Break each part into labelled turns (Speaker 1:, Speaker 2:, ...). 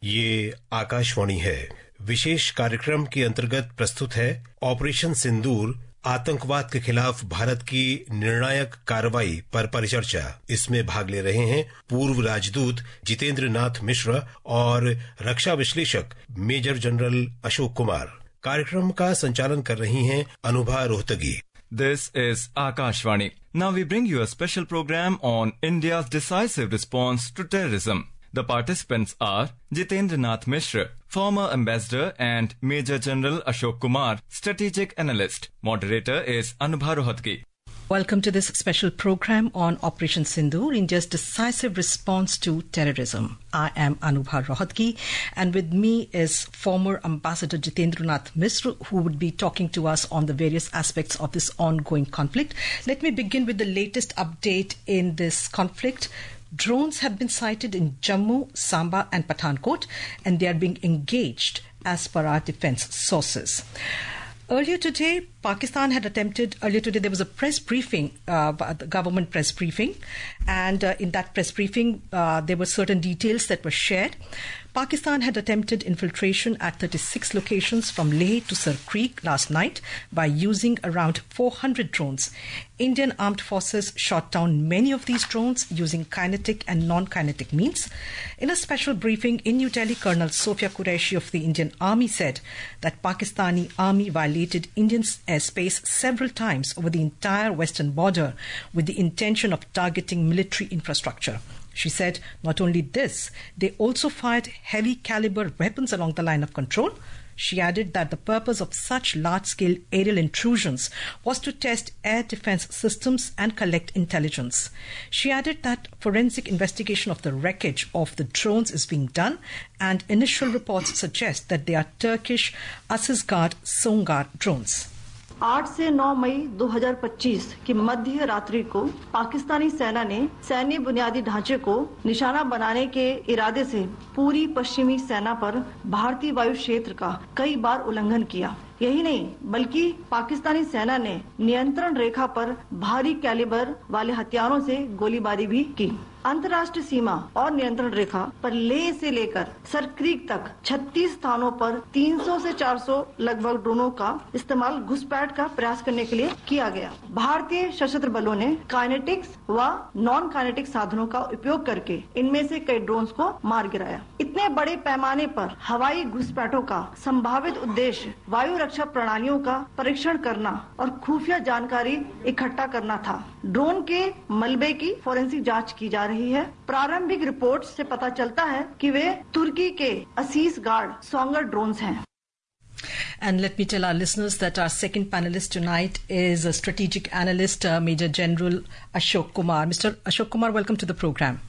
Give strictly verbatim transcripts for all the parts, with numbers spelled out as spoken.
Speaker 1: ये आकाशवाणी है। विशेष कार्यक्रम के अंतर्गत प्रस्तुत है ऑपरेशन सिंदूर, आतंकवाद के खिलाफ भारत की निर्णायक कार्रवाई पर परिचर्चा। इसमें भाग ले रहे हैं पूर्व राजदूत जितेंद्र नाथ मिश्र और रक्षा विश्लेषक मेजर जनरल अशोक कुमार। कार्यक्रम का संचालन कर रही हैं Anubha Rohatgi.
Speaker 2: This is Akashvani. Now we bring you a special program on India's decisive response to terrorism. The participants are Jitendra Nath Mishra, former ambassador, and Major General Ashok Kumar, strategic analyst. Moderator is Anubha Rohatgi.
Speaker 3: Welcome to this special program on Operation Sindoor, India's decisive response to terrorism. I am Anubha Rohatgi, and with me is former Ambassador Jitendra Nath Mishra, who would be talking to us on the various aspects of this ongoing conflict. Let me begin with the latest update in this conflict. Drones have been sighted in Jammu, Samba and Pathankot, and they are being engaged as per our defense sources. Earlier today, Pakistan had attempted, earlier today there was a press briefing, uh, the government press briefing, and uh, in that press briefing uh, there were certain details that were shared. Pakistan had attempted infiltration at thirty-six locations from Leh to Sir Creek last night by using around four hundred drones. Indian armed forces shot down many of these drones using kinetic and non-kinetic means. In a special briefing in New Delhi, Colonel Sofia Qureshi of the Indian Army said that Pakistani Army violated Indian airspace several times over the entire western border with the intention of targeting military infrastructure. She said not only this, they also fired heavy caliber weapons along the line of control. She added that the purpose of such large-scale aerial intrusions was to test air defense systems and collect intelligence. She added that forensic investigation of the wreckage of the drones is being done, and initial reports suggest that they are Turkish Asisgard Songar drones.
Speaker 4: आठ से नौ मई दो हज़ार पच्चीस की मध्य रात्रि को पाकिस्तानी सेना ने सैन्य बुनियादी ढांचे को निशाना बनाने के इरादे से पूरी पश्चिमी सेना पर भारतीय वायु क्षेत्र का कई बार उल्लंघन किया। यही नहीं बल्कि पाकिस्तानी सेना ने नियंत्रण रेखा पर भारी कैलिबर वाले हथियारों से गोलीबारी भी की। अंतर्राष्ट्रीय सीमा और नियंत्रण रेखा पर लेह से लेकर सर क्रीक तक छत्तीस स्थानों पर तीन सौ से चार सौ लगभग ड्रोनों का इस्तेमाल घुसपैठ का प्रयास करने के लिए किया गया। भारतीय सशस्त्र बलों ने काइनेटिक्स व नॉन काइनेटिक साधनों का उपयोग करके इनमें से कई ड्रोन्स को मार गिराया। इतने बड़े पैमाने पर हवाई घुसपैठों का संभावित उद्देश्य वायु रक्षा प्रणालियों का परीक्षण करना और खुफिया जानकारी इकट्ठा करना था। ड्रोन के मलबे की फोरेंसिक जांच की जा रही है। प्रारंभिक रिपोर्ट से पता चलता है कि वे तुर्की के असीस गार्ड सोंगर ड्रोन्स हैं।
Speaker 3: And let me tell our listeners that our second panelist tonight is a strategic analyst, uh, Major General Ashok Kumar. Mister Ashok Kumar, welcome to the program.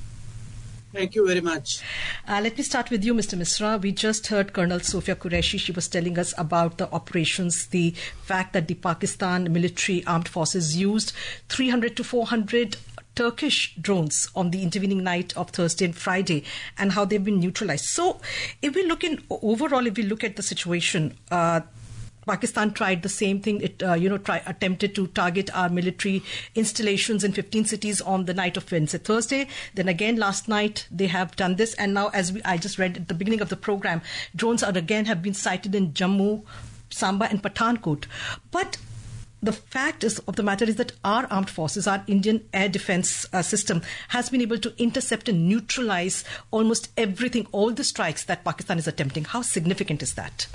Speaker 5: Thank you very much.
Speaker 3: Uh, let me start with you, Mister Misra. We just heard Colonel Sofia Qureshi. She was telling us about the operations, the fact that the Pakistan military armed forces used three hundred to four hundred Turkish drones on the intervening night of Thursday and Friday, and how they've been neutralized. So if we look in overall, if we look at the situation, uh, Pakistan tried the same thing. It, uh, you know, try, attempted to target our military installations in fifteen cities on the night of Wednesday, Thursday. Then again last night they have done this, and now, as we, I just read at the beginning of the program, drones are again have been sighted in Jammu, Samba, and Pathankot. But the fact is of the matter is that our armed forces, our Indian air defense uh, system, has been able to intercept and neutralize almost everything, all the strikes that Pakistan is attempting. How significant is that?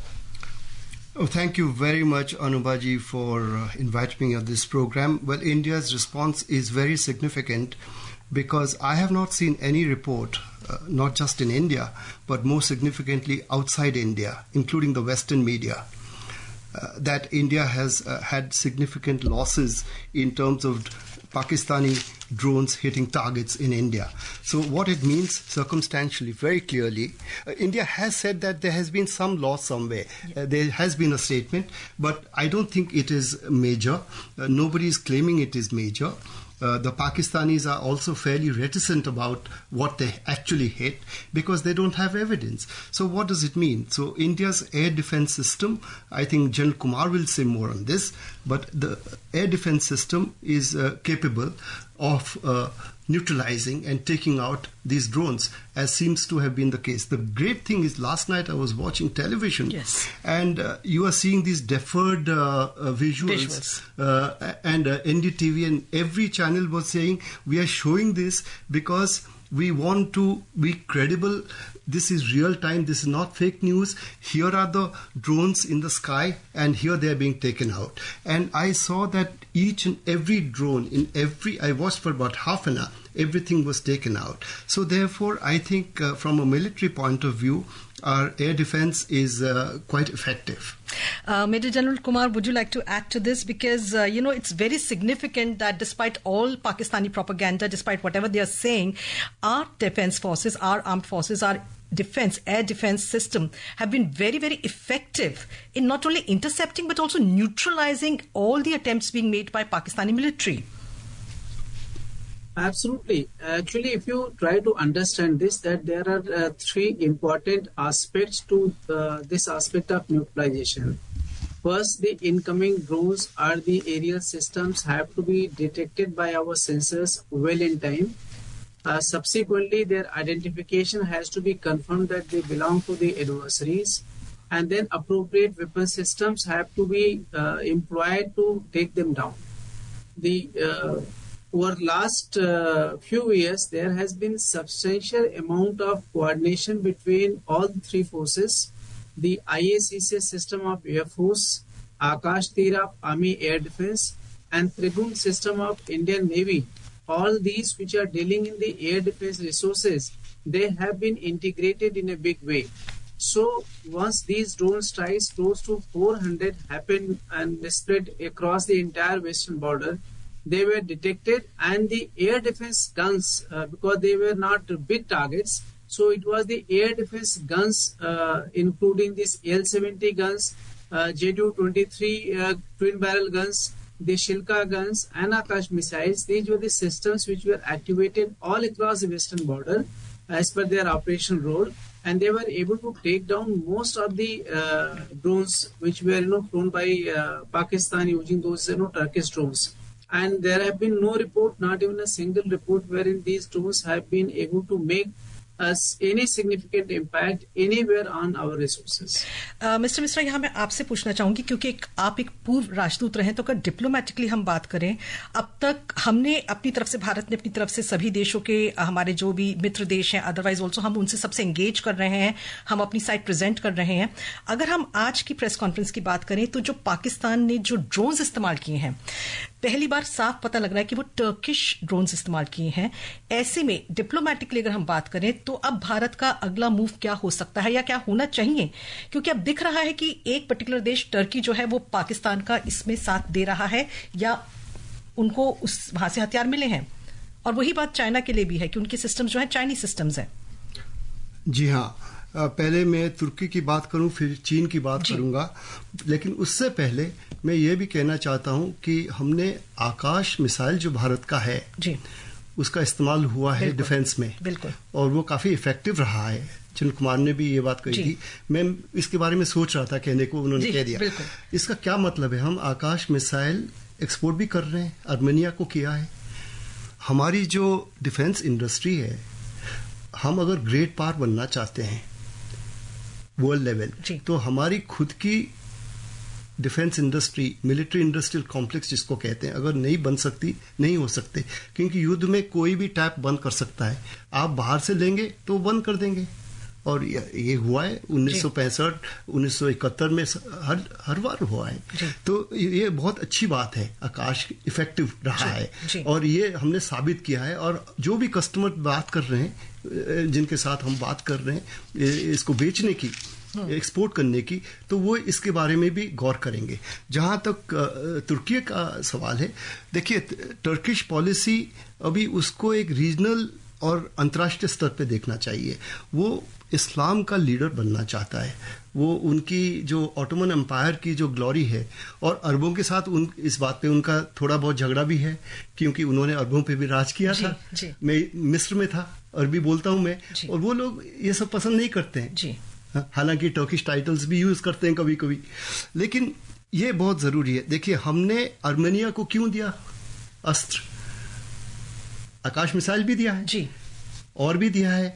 Speaker 6: Oh, thank you very much, Anubaji, for uh, inviting me on this program. Well, India's response is very significant because I have not seen any report, uh, not just in India, but more significantly outside India, including the Western media, uh, that India has uh, had significant losses in terms of Pakistani drones hitting targets in India. So what it means circumstantially, very clearly, uh, India has said that there has been some loss somewhere. Uh, there has been a statement, but I don't think it is major. Uh, nobody is claiming it is major. Uh, the Pakistanis are also fairly reticent about what they actually hit because they don't have evidence. So what does it mean? So India's air defense system, I think General Kumar will say more on this, but the air defense system is uh, capable of uh, neutralizing and taking out these drones, as seems to have been the case. The great thing is, last night I was watching television,
Speaker 3: yes.
Speaker 6: and uh, you are seeing these deferred uh, uh, visuals,
Speaker 3: visuals.
Speaker 6: Uh, and uh, N D T V and every channel was saying, we are showing this because we want to be credible. This is real time. This is not fake news. Here are the drones in the sky, and here they are being taken out. And I saw that each and every drone, in every, I watched for about half an hour, everything was taken out. So therefore, I think uh, from a military point of view, our air defense is uh, quite effective.
Speaker 3: Uh, Major General Kumar, would you like to add to this? Because, uh, you know, it's very significant that despite all Pakistani propaganda, despite whatever they are saying, our defense forces, our armed forces, our defense, air defense system have been very, very effective in not only intercepting but also neutralizing all the attempts being made by Pakistani military.
Speaker 5: Absolutely. Actually, if you try to understand this, that there are uh, three important aspects to uh, this aspect of neutralization. First, the incoming drones or the aerial systems have to be detected by our sensors well in time. Uh, subsequently, their identification has to be confirmed that they belong to the adversaries, and then appropriate weapon systems have to be uh, employed to take them down. The uh, over last uh, few years, there has been substantial amount of coordination between all the three forces: the I A C C system of Air Force, Akash Tir of Army Air Defense, and Trigun system of Indian Navy. All these which are dealing in the air defense resources, they have been integrated in a big way. So once these drone strikes close to four hundred happened and spread across the entire western border, they were detected, and the air defense guns, uh, because they were not big targets, so it was the air defense guns, uh, including these L seventy guns, uh, J two twenty-three uh, twin barrel guns, the Shilka guns and Akash missiles. These were the systems which were activated all across the western border as per their operational role, and they were able to take down most of the uh, drones which were, you know, flown by uh, Pakistan using those, you know, Turkish drones. And there have been no report, not even a single report, wherein these drones have been able to make us any significant impact anywhere on our resources.
Speaker 3: Mister Mishra, यहाँ मैं आपसे पूछना चाहूंगी, क्योंकि एक, आप एक पूर्व राजदूत रहे, तो अगर डिप्लोमेटिकली हम बात करें, अब तक हमने अपनी तरफ से, भारत ने अपनी तरफ से सभी देशों के, हमारे जो भी मित्र देश हैं, अदरवाइज ऑल्सो हम उनसे सबसे एंगेज कर रहे हैं, हम अपनी साइड प्रेजेंट कर रहे हैं. अगर हम आज की प्रेस कॉन्फ्रेंस की बात करें, तो जो पाकिस्तान ने जो ड्रोन्स इस्तेमाल किए हैं, पहली बार साफ पता लग रहा है कि वो टर्किश ड्रोन्स इस्तेमाल किए हैं. ऐसे में डिप्लोमेटिकली अगर हम बात करें, तो अब भारत का अगला मूव क्या हो सकता है या क्या होना चाहिए? क्योंकि अब दिख रहा है कि एक पर्टिकुलर देश टर्की जो है वो पाकिस्तान का इसमें साथ दे रहा है, या उनको उस वहां से हथियार मिले हैं. और वही बात चाइना के लिए भी है कि उनके सिस्टम्स जो है चाइनीज सिस्टम्स हैं.
Speaker 6: जी हाँ, पहले मैं तुर्की की बात करूं, फिर चीन की बात करूंगा, लेकिन उससे पहले मैं ये भी कहना चाहता हूं कि हमने आकाश मिसाइल जो भारत का है जी, उसका इस्तेमाल हुआ है डिफेंस में, बिल्कुल, और वो काफी इफेक्टिव रहा है. चंद्र कुमार ने भी ये बात कही थी, मैं इसके बारे में सोच रहा था कहने को, उन्होंने कह दिया. इसका क्या मतलब है? हम आकाश मिसाइल एक्सपोर्ट भी कर रहे हैं, आर्मेनिया को किया है. हमारी जो डिफेंस इंडस्ट्री है, हम अगर ग्रेट पावर बनना चाहते हैं वर्ल्ड लेवल, तो हमारी खुद की defence industry, military industrial complex जिसको कहते हैं, अगर नहीं बन सकती, नहीं हो सकते, क्योंकि युद्ध में कोई भी टैप बंद कर सकता है. आप बाहर से लेंगे तो बंद कर देंगे, और ये हुआ है उन्नीस सौ पैंसठ उन्नीस सौ इकहत्तर में, हर हर बार हुआ है. तो ये बहुत अच्छी बात है, आकाश इफेक्टिव रहा है, और ये हमने साबित किया है. और जो भी कस्टमर बात कर रहे हैं, जिनके साथ हम बात कर रहे हैं इसको बेचने की, एक्सपोर्ट करने की, तो वो इसके बारे में भी गौर करेंगे. जहां तक तुर्की का सवाल है, देखिए टर्किश पॉलिसी अभी उसको एक रीजनल और अंतर्राष्ट्रीय स्तर पे देखना चाहिए. वो इस्लाम का लीडर बनना चाहता है. वो उनकी जो ऑटोमन एम्पायर की जो ग्लोरी है, और अरबों के साथ उन इस बात पे उनका थोड़ा बहुत झगड़ा भी है, क्योंकि उन्होंने अरबों पे भी राज किया जी, था जी. मैं मिस्र में था, अरबी बोलता हूं मैं, और वो लोग ये सब पसंद नहीं करते हैं जी. हालांकि टर्किश टाइटल्स भी यूज करते हैं कभी कभी, लेकिन ये बहुत जरूरी है. देखिए, हमने आर्मेनिया को क्यों दिया अस्त्र? आकाश मिसाइल भी दिया है
Speaker 3: जी,
Speaker 6: और भी दिया है।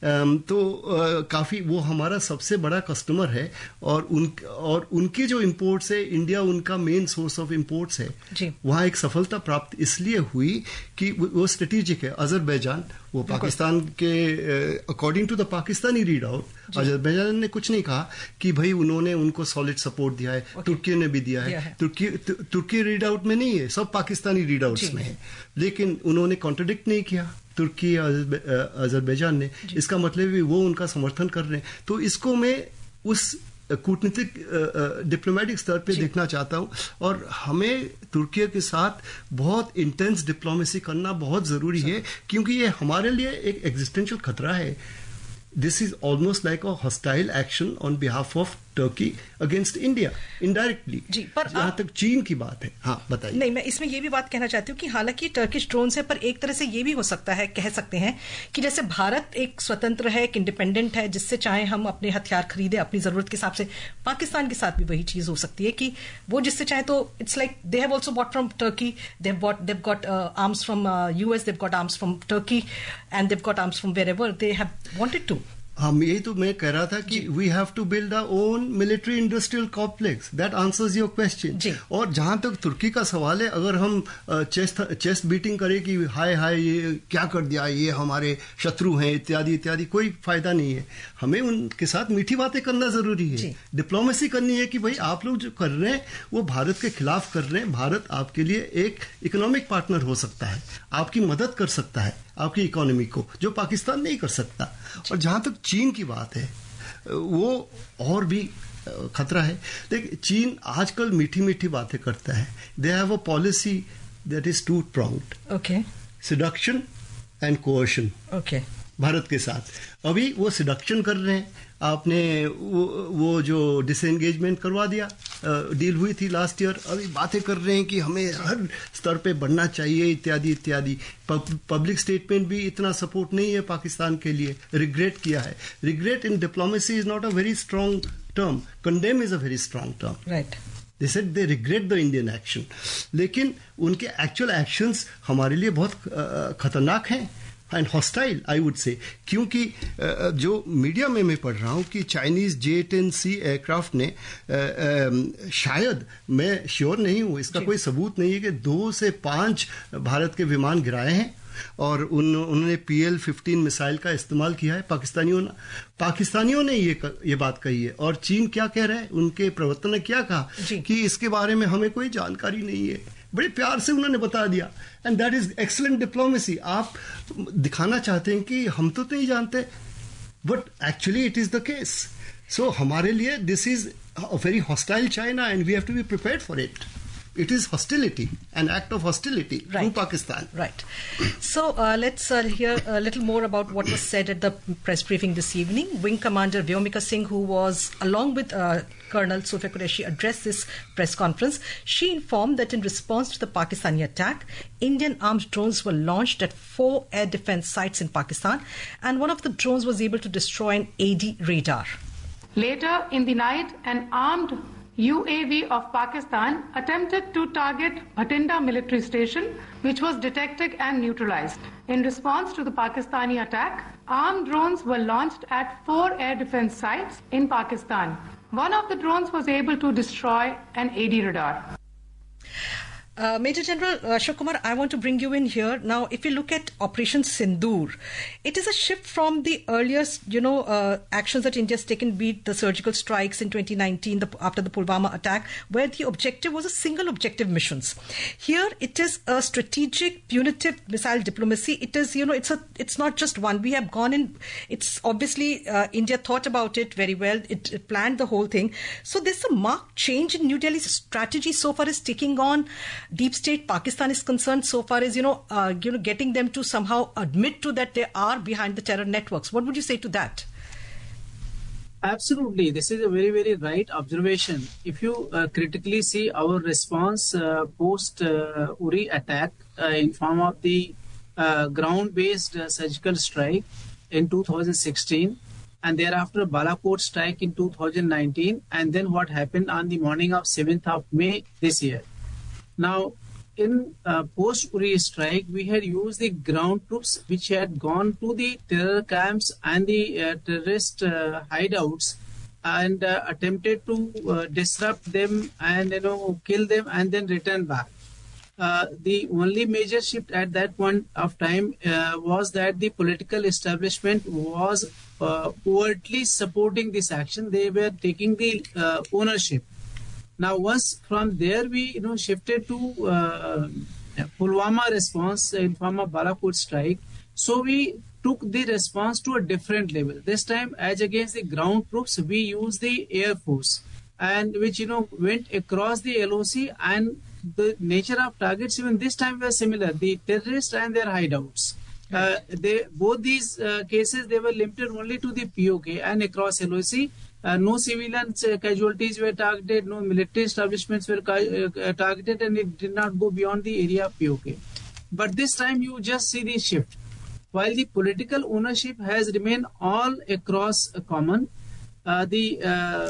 Speaker 6: तो काफ़ी वो हमारा सबसे बड़ा कस्टमर है और उन और उनकी जो इंपोर्ट्स है, इंडिया उनका मेन सोर्स ऑफ इंपोर्ट्स है। वहाँ एक सफलता प्राप्त इसलिए हुई कि वो स्ट्रेटेजिक है। अजरबैजान, वो पाकिस्तान के according to the Pakistani read out, Azerbaijan ने कुछ नहीं कहा कि भाई उन्होंने उनको सॉलिड सपोर्ट दिया है। तुर्की ने भी दिया है, तुर्की तुर्की रीड आउट में नहीं है, सब पाकिस्तानी रीड आउट्स में है, लेकिन उन्होंने कॉन्ट्रडिक्ट नहीं किया तुर्की अजरबैजान ने। इसका मतलब भी वो उनका समर्थन कर रहे हैं। तो इसको मैं उस कूटनीतिक डिप्लोमेटिक स्तर पे देखना चाहता हूं, और हमें तुर्की के साथ बहुत इंटेंस डिप्लोमेसी करना बहुत जरूरी है, क्योंकि ये हमारे लिए एक एग्जिस्टेंशियल खतरा है। This is almost like a hostile action on behalf of Turkey against India indirectly.
Speaker 3: जी, पर
Speaker 6: जहां तक चीन की बात है। हाँ बताइए।
Speaker 3: नहीं, मैं इसमें ये भी बात कहना चाहती हूँ कि हालांकि टर्किश ड्रोन्स है, पर एक तरह से ये भी हो सकता है, कह सकते हैं कि जैसे भारत एक स्वतंत्र है, एक इंडिपेंडेंट है, जिससे चाहे हम अपने हथियार खरीदे अपनी जरूरत के हिसाब से, पाकिस्तान के साथ भी वही चीज हो सकती है कि वो जिससे चाहे तो it's like they have also bought from Turkey, they have bought they've got arms from US, they've got arms from Turkey and they've got arms from wherever they have wanted to.
Speaker 6: हम यही तो मैं कह रहा था कि we have to build our own military industrial complex. That answers your question. और जहां तक तुर्की का सवाल है, अगर हम चेस्ट चेस्ट बीटिंग करें कि हाय हाय ये क्या कर दिया, ये हमारे शत्रु हैं इत्यादि इत्यादि, कोई फायदा नहीं है। हमें उनके साथ मीठी बातें करना जरूरी है, डिप्लोमेसी करनी है कि भाई आप लोग जो कर रहे हैं वो भारत के खिलाफ कर रहे हैं। भारत आपके लिए एक इकोनॉमिक पार्टनर हो सकता है, आपकी मदद कर सकता है आपकी इकोनॉमी को, जो पाकिस्तान नहीं कर सकता। और जहां तक चीन की बात है, वो और भी खतरा है। देखिए, चीन आजकल मीठी मीठी बातें करता है। They have a policy that is two pronged,
Speaker 3: okay,
Speaker 6: seduction and coercion.
Speaker 3: Okay,
Speaker 6: Bharat के साथ अभी वो सिडक्शन कर रहे हैं। आपने वो, वो जो डिसएंगेजमेंट करवा दिया, डील हुई थी लास्ट ईयर, अभी बातें कर रहे हैं कि हमें हर स्तर पे बढ़ना चाहिए इत्यादि इत्यादि। पब्लिक स्टेटमेंट भी इतना सपोर्ट नहीं है पाकिस्तान के लिए, रिग्रेट किया है। Regret in diplomacy is not a very strong term, condemn is a very strong term.
Speaker 3: Right,
Speaker 6: They said they regret the Indian action, लेकिन उनके एक्चुअल एक्शंस हमारे लिए बहुत खतरनाक हैं and hostile I would say. क्योंकि जो मीडिया में मैं पढ़ रहा हूं कि Chinese J ten C aircraft ने, शायद, मैं श्योर नहीं हूं, इसका कोई सबूत नहीं है, कि दो से पांच भारत के विमान गिराए हैं और उन उन्होंने पी एल फिफ्टीन मिसाइल का इस्तेमाल किया है। पाकिस्तानियों ने पाकिस्तानियों ने ये ये बात कही है। और चीन क्या कह रहा है, उनके प्रवक्ता ने क्या कहा कि इसके बारे में हमें कोई जानकारी नहीं है। बड़े प्यार से उन्होंने बता दिया, and that is excellent diplomacy. आप दिखाना चाहते हैं कि हम तो नहीं जानते, but actually it is the case. So हमारे लिए this is a very hostile China and we have to be prepared for it. It is hostility, an act of hostility
Speaker 3: right.
Speaker 6: to Pakistan.
Speaker 3: Right. So uh, let's uh, hear a little more about what was said at the press briefing this evening. Wing Commander Vyomika Singh, who was along with uh, Colonel Sofia Qureshi, addressed this press conference. She informed that in response to the Pakistani attack, Indian armed drones were launched at four air defense sites in Pakistan, and one of the drones was able to destroy an A D radar.
Speaker 7: Later in the night, an armed U A V of Pakistan attempted to target Bhatinda military station, which was detected and neutralized. In response to the Pakistani attack, armed drones were launched at four air defense sites in Pakistan. One of the drones was able to destroy an A D radar.
Speaker 3: Uh, Major General uh, Ashok Kumar, I want to bring you in here. Now, if you look at Operation Sindoor, it is a shift from the earlier, you know, uh, actions that India has taken, be it the surgical strikes in twenty nineteen, the, after the Pulwama attack, where the objective was a single objective missions. Here, it is a strategic, punitive missile diplomacy. It is, you know, it's a, it's not just one. We have gone in, it's obviously, uh, India thought about it very well. It, it planned the whole thing. So there's a marked change in New Delhi's strategy so far as taking on deep state Pakistan is concerned, so far as, you know, uh, you know, getting them to somehow admit to that they are behind the terror networks. What would you say to that?
Speaker 5: Absolutely. This is a very, very right observation. If you uh, critically see our response uh, post uh, Uri attack uh, in form of the uh, ground-based uh, surgical strike in two thousand sixteen, and thereafter Balakot strike in two thousand nineteen, and then what happened on the morning of seventh of May this year. Now, in uh, post-Uri strike, we had used the ground troops which had gone to the terror camps and the uh, terrorist uh, hideouts and uh, attempted to uh, disrupt them and, you know, kill them and then return back. Uh, the only major shift at that point of time uh, was that the political establishment was uh, overtly supporting this action. They were taking the uh, ownership. Now, once from there we, you know, shifted to uh, Pulwama response in form of Balakot strike. So we took the response to a different level. This time, as against the ground troops, we used the Air Force, and which, you know, went across the L O C, and the nature of targets even this time were similar: the terrorists and their hideouts. Uh, they both these uh, cases they were limited only to the P O K and across L O C. Uh, no civilian uh, casualties were targeted, no military establishments were ca- uh, targeted, and it did not go beyond the area of P O K. But this time you just see the shift. While the political ownership has remained all across uh, common, uh, the uh,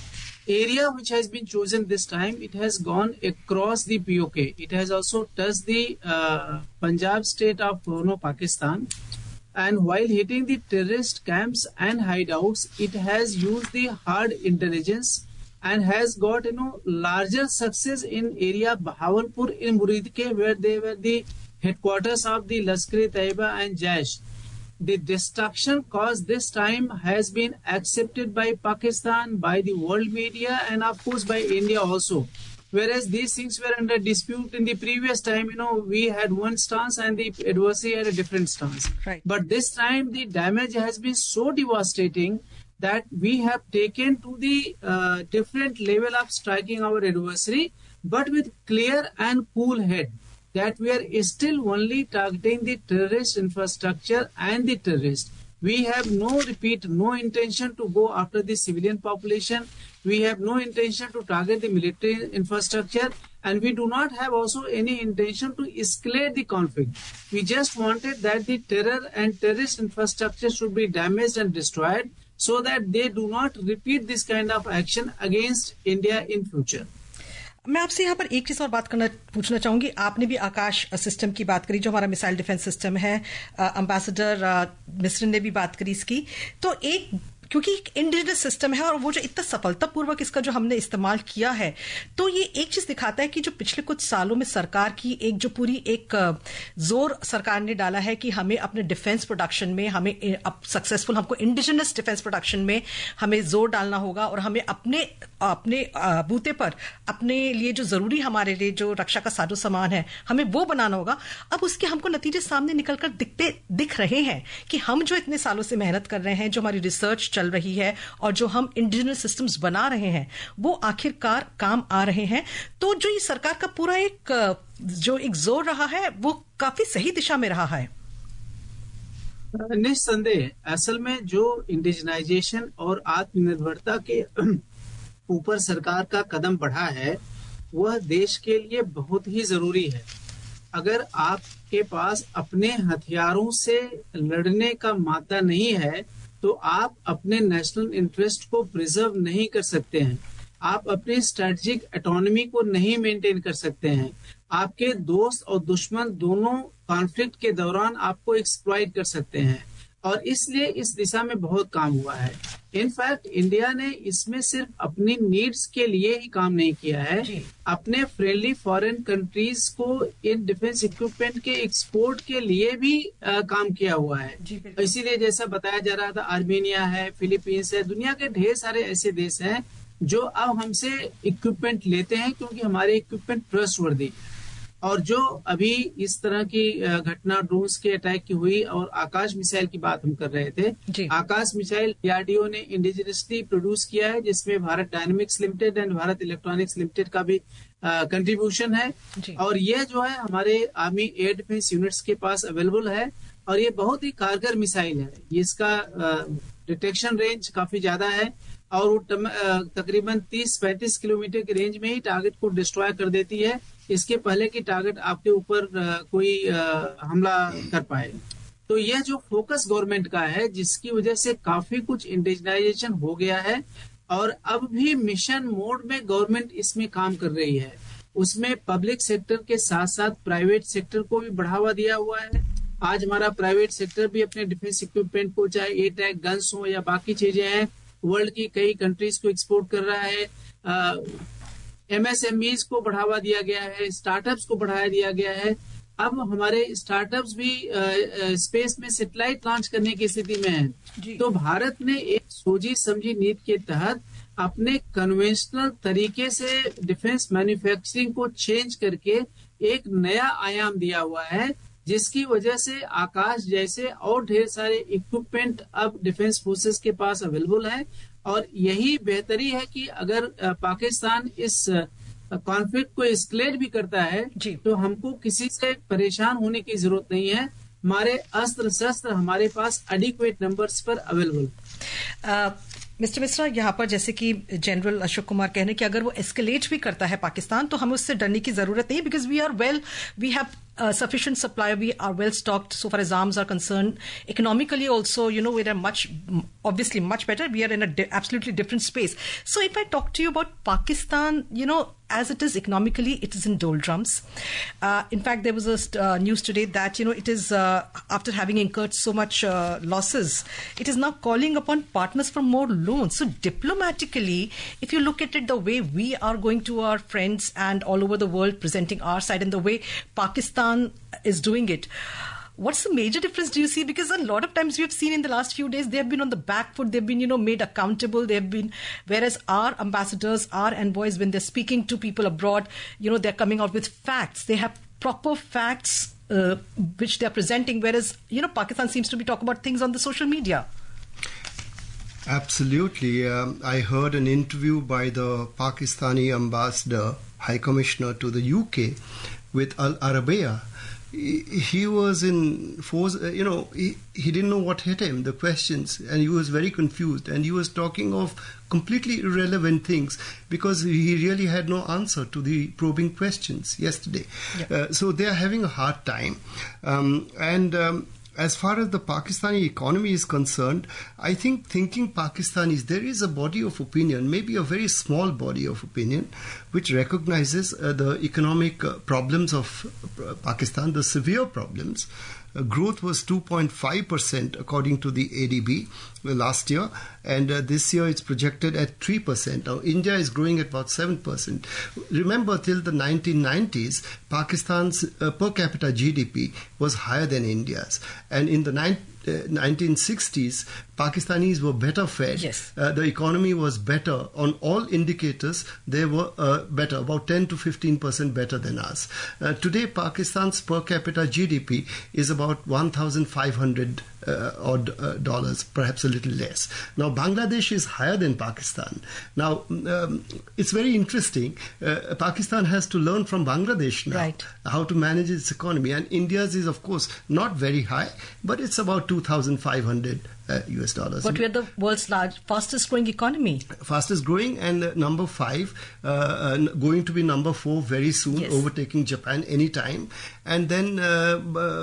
Speaker 5: area which has been chosen this time, it has gone across the P O K. It has also touched the uh, Punjab state of you know, Pakistan. And while hitting the terrorist camps and hideouts, it has used the hard intelligence and has got, you know, larger success in area Bahawalpur in Muridke, where they were the headquarters of the Lashkar-e-Taiba and Jaish. The destruction caused this time has been accepted by Pakistan, by the world media, and of course by India also. Whereas these things were under dispute in the previous time, you know, we had one stance and the adversary had a different stance.
Speaker 3: Right.
Speaker 5: But this time the damage has been so devastating that we have taken to the uh, different level of striking our adversary, but with clear and cool head, that we are still only targeting the terrorist infrastructure and the terrorists. We have no, repeat, no intention to go after the civilian population. We have no intention to target the military infrastructure, and we do not have also any intention to escalate the conflict. We just wanted that the terror and terrorist infrastructure should be damaged and destroyed so that they do not repeat this kind of action against India in future.
Speaker 3: मैं आपसे यहाँ पर एक चीज और बात करना पूछना चाहूंगी. आपने भी आकाश सिस्टम की बात करी, जो हमारा मिसाइल डिफेंस सिस्टम है. एम्बेसडर मिस्र ने भी बात करी इसकी. तो एक क्योंकि एक इंडिजिनस सिस्टम है और वो जो इतना सफलतापूर्वक इसका जो हमने इस्तेमाल किया है, तो ये एक चीज दिखाता है कि जो पिछले कुछ सालों में सरकार की एक जो पूरी एक जोर सरकार ने डाला है कि हमें अपने डिफेंस प्रोडक्शन में हमें अब सक्सेसफुल हमको इंडिजिनस डिफेंस प्रोडक्शन में हमें जोर डालना होगा और हमें अपने अपने बूते पर अपने लिए जो जरूरी हमारे लिए जो रक्षा का साजो सामान है हमें वो बनाना होगा. अब उसके हमको नतीजे सामने निकलकर दिखते दिख रहे हैं कि हम जो इतने सालों से मेहनत कर रहे हैं, जो हमारी रिसर्च चल रही है और जो हम इंडिजिनस सिस्टम्स बना रहे हैं, वो आखिरकार काम आ रहे हैं. तो जो ये सरकार का पूरा एक जो एक जोर रहा है वो काफी सही दिशा में रहा है.
Speaker 5: निस्संदेह असल में जो इंडिजिनाइजेशन और आत्मनिर्भरता के ऊपर सरकार का कदम बढ़ा है वह देश के लिए बहुत ही जरूरी है. अगर आपके पास अपने हथियारों से लड़ने का मादा नहीं है तो आप अपने नेशनल इंटरेस्ट को प्रिजर्व नहीं कर सकते हैं. आप अपनी स्ट्रेटेजिक ऑटोनॉमी को नहीं मेंटेन कर सकते हैं. आपके दोस्त और दुश्मन दोनों कॉन्फ्लिक्ट के दौरान आपको एक्सप्लॉइट कर सकते हैं, और इसलिए इस दिशा में बहुत काम हुआ है. इनफैक्ट इंडिया ने इसमें सिर्फ अपनी नीड्स के लिए ही काम नहीं किया है, अपने फ्रेंडली फॉरेन कंट्रीज को इन डिफेंस इक्विपमेंट के एक्सपोर्ट के लिए भी आ, काम किया हुआ है. इसीलिए जैसा बताया जा रहा था, आर्मेनिया है, फिलीपींस है, दुनिया के ढेर सारे ऐसे देश हैं जो अब हमसे इक्विपमेंट लेते हैं क्योंकि हमारे इक्विपमेंट ट्रस्टवर्दी. और जो अभी इस तरह की घटना ड्रोन्स के अटैक की हुई और आकाश मिसाइल की बात हम कर रहे थे, आकाश मिसाइल डीआरडीओ ने इंडिजिनसली प्रोड्यूस किया है, जिसमें Bharat Dynamics Limited and Bharat Electronics Limited का भी कंट्रीब्यूशन है. और ये जो है हमारे आर्मी एयर डिफेंस यूनिट्स के पास अवेलेबल है, और ये बहुत ही कारगर मिसाइल है. इसका डिटेक्शन रेंज काफी ज्यादा है और वो तकरीबन तीस पैंतीस किलोमीटर की रेंज में ही टारगेट को डिस्ट्रॉय कर देती है, इसके पहले कि टारगेट आपके ऊपर कोई हमला कर पाए. तो यह जो फोकस गवर्नमेंट का है, जिसकी वजह से काफी कुछ इंडिजिनाइजेशन हो गया है, और अब भी मिशन मोड में गवर्नमेंट इसमें काम कर रही है. उसमें पब्लिक सेक्टर के साथ साथ प्राइवेट सेक्टर को भी बढ़ावा दिया हुआ है। आज हमारा प्राइवेट सेक्टर भी अपने डिफेंस इक्विपमेंट को, चाहे ए टैक गन्स हो या बाकी चीजें हैं, वर्ल्ड की कई कंट्रीज को एक्सपोर्ट कर रहा है। एमएसएमईज को बढ़ावा दिया गया है, स्टार्टअप्स को बढ़ावा दिया गया है। अब हमारे स्टार्टअप्स भी स्पेस में सैटेलाइट लॉन्च करने की स्थिति में है। तो भारत ने एक सोची समझी नीति के तहत अपने कन्वेंशनल तरीके से डिफेंस मैन्युफैक्चरिंग को चेंज करके एक नया आयाम दिया हुआ है, जिसकी वजह से आकाश जैसे और ढेर सारे इक्विपमेंट अब डिफेंस फोर्सेस के पास अवेलेबल है। और यही बेहतरी है कि अगर पाकिस्तान इस कॉन्फ्लिक्ट को एस्केलेट भी करता है तो हमको किसी से परेशान होने की जरूरत नहीं है। हमारे अस्त्र शस्त्र हमारे पास एडिक्वेट नंबर्स पर अवेलेबल।
Speaker 3: मिस्टर मिश्रा, यहाँ पर जैसे कि जनरल अशोक कुमार कह रहे हैं कि अगर वो एस्केलेट भी करता है पाकिस्तान तो हमें उससे डरने की जरूरत नहीं, because we are well, we have Uh, sufficient supply, we are well stocked so far as arms are concerned. Economically also, you know, we are much, obviously much better. We are in a di- absolutely different space. So if I talk to you about Pakistan, you know, as it is economically, it is in doldrums. Uh, in fact, there was a uh, news today that, you know, it is, uh, after having incurred so much uh, losses, it is now calling upon partners for more loans. So diplomatically, if you look at it the way we are going to our friends and all over the world presenting our side and the way Pakistan is doing it, what's the major difference do you see? Because a lot of times we have seen in the last few days they have been on the back foot, they've been, you know, made accountable, they have been, whereas our ambassadors, our envoys, when they're speaking to people abroad, you know, they're coming out with facts, they have proper facts uh, which they're presenting, whereas, you know, Pakistan seems to be talking about things on the social media.
Speaker 6: Absolutely. Um, I heard an interview by the Pakistani ambassador, High Commissioner to the U K, with Al Arabiya. He, he was in force, you know, he, he didn't know what hit him, the questions, and he was very confused. And he was talking of completely irrelevant things because he really had no answer to the probing questions yesterday. Yeah. Uh, so they are having a hard time. Um, and um, as far as the Pakistani economy is concerned, I think thinking Pakistanis, there is a body of opinion, maybe a very small body of opinion, which recognizes uh, the economic uh, problems of uh, Pakistan, the severe problems. Uh, growth was two point five percent according to the A D B uh, last year, and uh, this year it's projected at three percent. Now India is growing at about seven percent. Remember, till the nineteen nineties, Pakistan's uh, per capita G D P was higher than India's, and in the ni- uh, nineteen sixties, Pakistanis were better fed.
Speaker 3: Yes.
Speaker 6: Uh, the economy was better. On all indicators, they were uh, better, about ten to fifteen percent better than us. Uh, today, Pakistan's per capita G D P is about one thousand five hundred uh, odd uh, dollars, perhaps a little less. Now, Bangladesh is higher than Pakistan. Now, um, it's very interesting. Uh, Pakistan has to learn from Bangladesh now
Speaker 3: right.
Speaker 6: how to manage its economy. And India's is, of course, not very high, but it's about two thousand five hundred Uh, U S dollars.
Speaker 3: But we are the world's large, fastest growing economy.
Speaker 6: Fastest growing and uh, number five, uh, uh, going to be number four very soon,
Speaker 3: yes.
Speaker 6: overtaking Japan anytime. And then uh,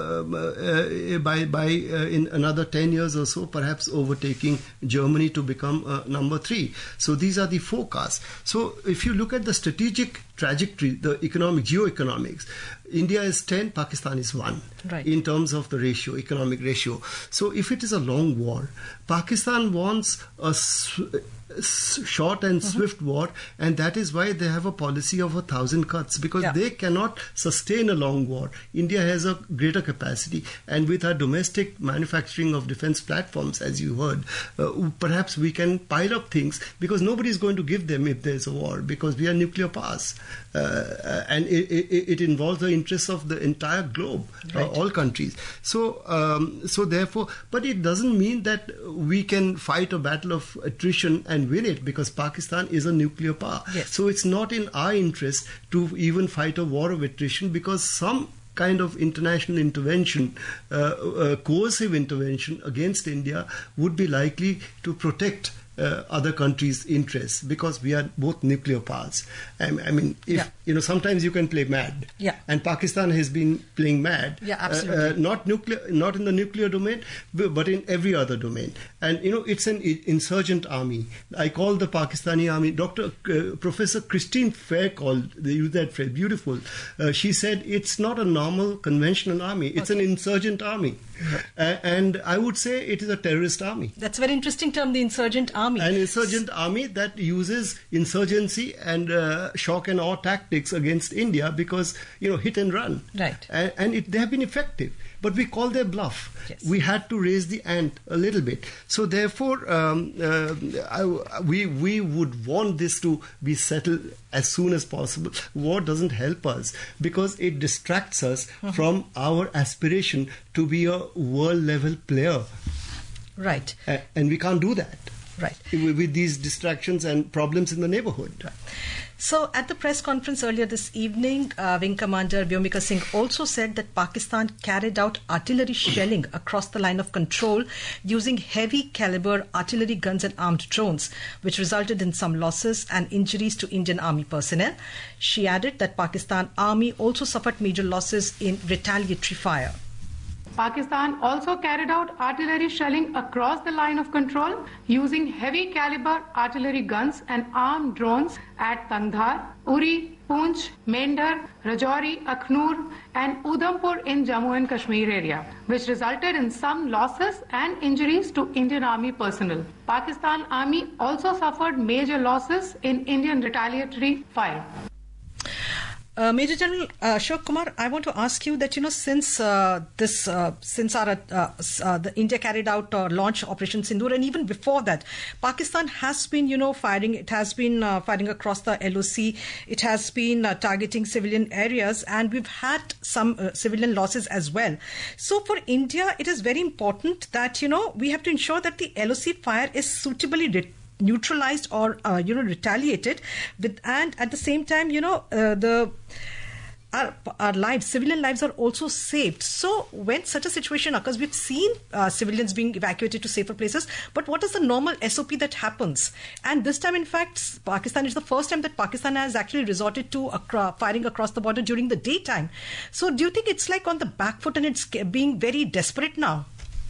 Speaker 6: uh, by by uh, in another ten years or so, perhaps overtaking Germany to become uh, number three. So these are the forecasts. So if you look at the strategic trajectory, the economic, geoeconomics, India is ten, Pakistan is one
Speaker 3: right.
Speaker 6: in terms of the ratio, economic ratio. So if it is a long war, Pakistan wants a sw- short and mm-hmm. swift war, and that is why they have a policy of a thousand cuts, because
Speaker 3: yeah.
Speaker 6: they cannot sustain a long war. India has a greater capacity, and with our domestic manufacturing of defense platforms, as you heard, uh, perhaps we can pile up things, because nobody is going to give them if there's a war, because we are nuclear powers, uh, and it, it, it involves the interests of the entire globe, right. uh, all countries. So, um, so therefore, but it doesn't mean that we can fight a battle of attrition and win it, because Pakistan is a nuclear power.
Speaker 3: Yes.
Speaker 6: So it's not in our interest to even fight a war of attrition, because some kind of international intervention, uh, uh, coercive intervention against India would be likely to protect Uh, other countries' interests, because we are both nuclear powers. I, I mean, if
Speaker 3: yeah.
Speaker 6: you know, sometimes you can play mad.
Speaker 3: Yeah.
Speaker 6: And Pakistan has been playing mad.
Speaker 3: Yeah, absolutely.
Speaker 6: Uh, uh, not nuclear, not in the nuclear domain, but in every other domain. And, you know, it's an insurgent army. I call the Pakistani army, Doctor Uh, Professor Christine Fair called, they use that phrase, beautiful. Uh, she said it's not a normal conventional army. It's okay. An insurgent army. Uh, and I would say it is a terrorist army.
Speaker 3: That's a very interesting term, the insurgent army.
Speaker 6: An insurgent army that uses insurgency and uh, shock and awe tactics against India because, you know, hit and run.
Speaker 3: Right.
Speaker 6: And, and it, they have been effective. But we call their bluff.
Speaker 3: Yes.
Speaker 6: We had to raise the ante a little bit. So therefore, um, uh, I, we we would want this to be settled as soon as possible. War doesn't help us because it distracts us mm-hmm. from our aspiration to be a world-level player.
Speaker 3: Right.
Speaker 6: Uh, and we can't do that.
Speaker 3: Right.
Speaker 6: With these distractions and problems in the neighborhood.
Speaker 3: Right. So, at the press conference earlier this evening, uh, Wing Commander Vyomika Singh also said that Pakistan carried out artillery shelling across the line of control using heavy caliber artillery guns and armed drones, which resulted in some losses and injuries to Indian Army personnel. She added that Pakistan Army also suffered major losses in retaliatory fire.
Speaker 7: Pakistan also carried out artillery shelling across the line of control using heavy caliber artillery guns and armed drones at Tandhar, Uri, Poonch, Mendar, Rajouri, Akhnur and Udhampur in Jammu and Kashmir area, which resulted in some losses and injuries to Indian Army personnel. Pakistan Army also suffered major losses in Indian retaliatory fire.
Speaker 3: Uh, Major General uh, Ashok Kumar, I want to ask you that, you know, since uh, this, uh, since our, uh, uh, the India carried out or uh, launched Operation Sindoor, and even before that, Pakistan has been, you know, firing. It has been uh, firing across the L O C. It has been uh, targeting civilian areas, and we've had some uh, civilian losses as well. So for India, it is very important that, you know, we have to ensure that the L O C fire is suitably lit- neutralized or uh, you know retaliated with, and at the same time, you know uh, the our, our lives, civilian lives are also saved. So when such a situation occurs, we've seen uh, civilians being evacuated to safer places, but what is the normal S O P that happens? And this time, in fact, Pakistan is the first time that Pakistan has actually resorted to acro- firing across the border during the daytime. So do you think it's like on the back foot and it's being very desperate now?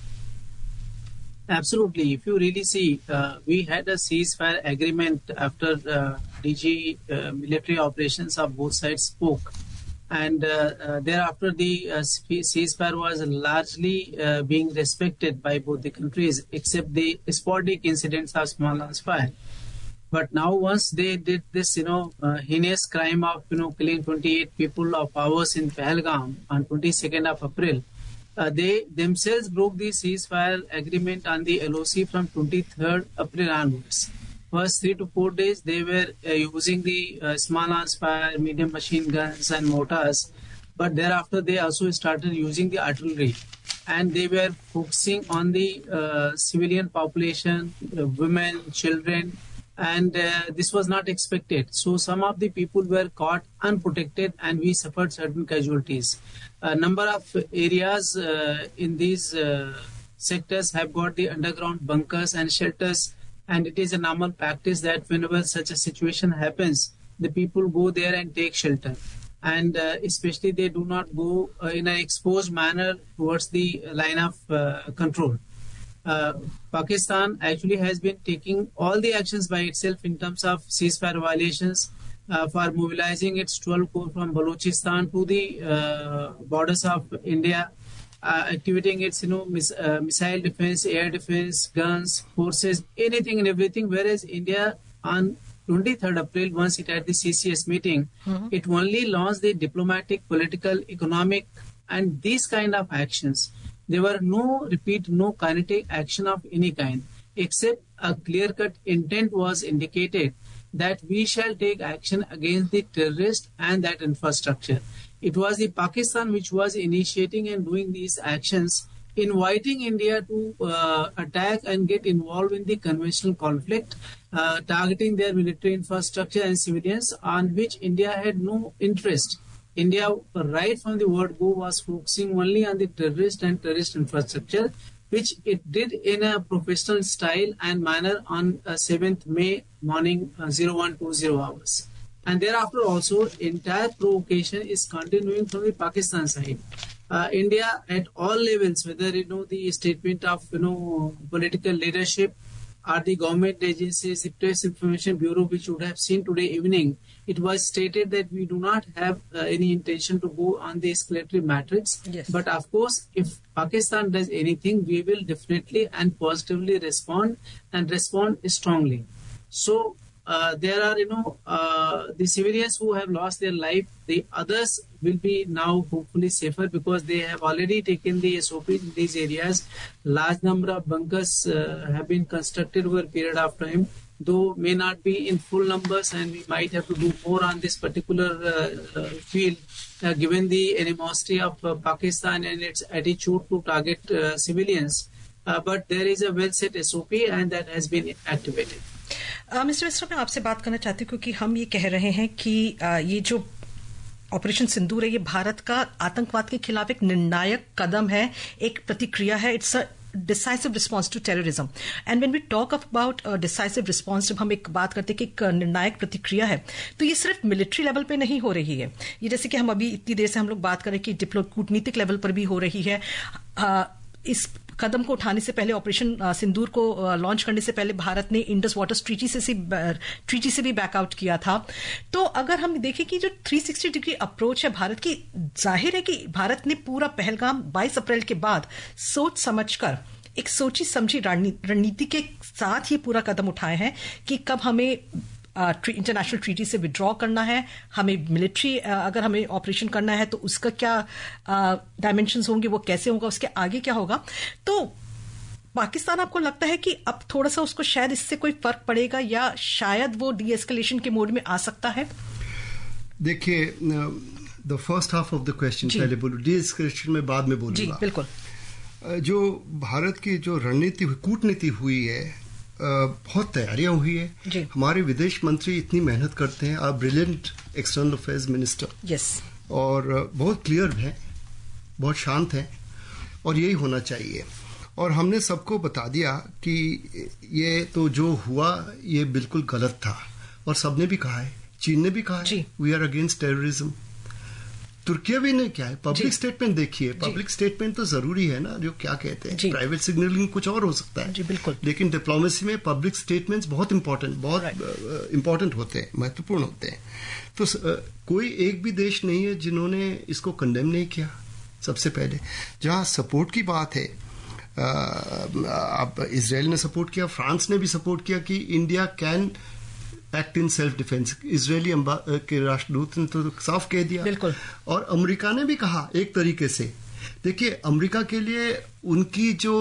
Speaker 5: Absolutely. If you really see, uh, we had a ceasefire agreement after uh, D G uh, military operations of both sides spoke. And uh, uh, thereafter, the uh, ceasefire was largely uh, being respected by both the countries, except the sporadic incidents of small arms fire. But now, once they did this, you know, uh, heinous crime of, you know, killing twenty-eight people of ours in Pahalgam on twenty-second of April, Uh, they themselves broke the ceasefire agreement on the L O C from twenty-third April onwards. First three to four days, they were uh, using the uh, small arms fire, medium machine guns and mortars. But thereafter, they also started using the artillery. And they were focusing on the uh, civilian population, uh, women, children. And uh, this was not expected. So some of the people were caught unprotected and we suffered certain casualties. A number of areas uh, in these uh, sectors have got the underground bunkers and shelters, and it is a normal practice that whenever such a situation happens, the people go there and take shelter. And uh, especially they do not go uh, in an exposed manner towards the line of uh, control. Uh, Pakistan actually has been taking all the actions by itself in terms of ceasefire violations uh, for mobilizing its twelve corps from Balochistan to the uh, borders of India, uh, activating its you know mis- uh, missile defense, air defense, guns, forces, anything and everything. Whereas India on twenty-third April, once it had the C C S meeting, mm-hmm. it only launched the diplomatic, political, economic, and these kind of actions. There were no repeat, no kinetic action of any kind, except a clear-cut intent was indicated that we shall take action against the terrorists and that infrastructure. It was the Pakistan which was initiating and doing these actions, inviting India to uh, attack and get involved in the conventional conflict, uh, targeting their military infrastructure and civilians on which India had no interest. India, right from the word go, was focusing only on the terrorist and terrorist infrastructure, which it did in a professional style and manner on uh, seventh May morning, uh, zero one two zero hours. And thereafter also, entire provocation is continuing from the Pakistan side. Uh, India at all levels, whether you know the statement of you know political leadership or the government agencies, the Press Information Bureau, which you would have seen today evening, it was stated that we do not have uh, any intention to go on the escalatory matrix.
Speaker 3: Yes.
Speaker 5: But of course, if Pakistan does anything, we will definitely and positively respond and respond strongly. So uh, there are, you know, uh, the civilians who have lost their life. The others will be now hopefully safer because they have already taken the S O P in these areas. Large number of bunkers uh, have been constructed over a period of time, though may not be in full numbers, and we might have to do more on this particular uh, uh, field, uh, given the animosity of uh, Pakistan and its attitude to target uh, civilians. Uh, but there is a well-set S O P and that has been activated.
Speaker 3: Mister Mishra, मैं आपसे बात करना चाहती हूँ क्योंकि हम ये कह रहे हैं कि uh, ये जो ऑपरेशन सिंदूर है ये भारत का आतंकवाद के खिलाफ एक निर्णायक कदम है, एक प्रतिक्रिया है. It's a decisive response to terrorism. And when we talk about a decisive response, जब हम एक बात करते हैं कि एक निर्णायक प्रतिक्रिया है, तो ये सिर्फ मिलिट्री लेवल पे नहीं हो रही है. ये जैसे कि हम अभी इतनी देर से हम लोग बात कर रहे हैं कि डिप्लो कूटनीतिक लेवल पर भी हो रही है. आ, इस कदम को उठाने से पहले, ऑपरेशन सिंदूर को लॉन्च करने से पहले भारत ने इंडस वाटर ट्रीटी से ट्रीटी से भी बैकआउट किया था. तो अगर हम देखें कि जो तीन सौ साठ डिग्री अप्रोच है भारत की, जाहिर है कि भारत ने पूरा पहलगाम बाईस अप्रैल के बाद सोच समझकर एक सोची समझी रणनीति के साथ ये पूरा कदम उठाए हैं कि कब हमें इंटरनेशनल uh, ट्रीटी से विड्रॉ करना है, हमें मिलिट्री uh, अगर हमें ऑपरेशन करना है तो उसका क्या डायमेंशंस uh, होंगे, वो कैसे होगा, उसके आगे क्या होगा. तो पाकिस्तान, आपको लगता है कि अब थोड़ा सा उसको शायद इससे कोई फर्क पड़ेगा या शायद वो डी एस्केलेशन के मोड में आ सकता है?
Speaker 6: देखिए, the first half of the question पहले बोलूं, डी एस्केलेशन में बाद में बोलूंगा.
Speaker 3: जी बिल्कुल.
Speaker 6: जो भारत की जो रणनीति कूटनीति हुई है, बहुत तैयारियां हुई है. हमारे विदेश मंत्री इतनी मेहनत करते हैं, आप brilliant external affairs minister.
Speaker 3: Yes.
Speaker 6: और बहुत क्लियर हैं, बहुत शांत हैं, और यही होना चाहिए. और हमने सबको बता दिया कि ये तो जो हुआ ये बिल्कुल गलत था, और सबने भी कहा है, चीन ने भी कहा है, we are against terrorism. Turkiye भी ने क्या है, पब्लिक स्टेटमेंट देखिए. पब्लिक स्टेटमेंट तो जरूरी है ना, जो क्या कहते हैं, प्राइवेट सिग्नलिंग कुछ और हो सकता है.
Speaker 3: जी बिल्कुल.
Speaker 6: लेकिन डिप्लोमेसी में पब्लिक स्टेटमेंट्स बहुत इंपॉर्टेंट बहुत इंपॉर्टेंट होते हैं, महत्वपूर्ण होते हैं. तो uh, कोई एक भी देश नहीं है जिन्होंने इसको कंडेम नहीं किया. सबसे पहले जहां सपोर्ट की बात है, अब इसराइल ने सपोर्ट किया, फ्रांस ने भी सपोर्ट किया कि India can act in self defence. Israeli के राष्ट्रदूत ने तो साफ कह दिया.
Speaker 3: बिल्कुल.
Speaker 6: और अमेरिका ने भी कहा एक तरीके से. देखिए, अमेरिका के लिए उनकी जो